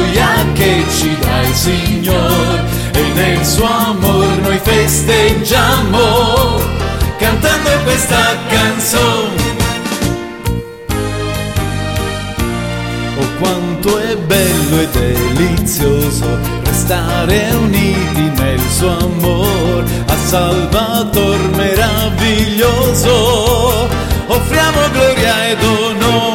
gioia che ci dà il Signore, e nel suo amor noi festeggiamo cantando questa canzone. Oh, quanto è bello e delizioso restare uniti nel suo amor, a Salvator meraviglioso offriamo gloria ed onore.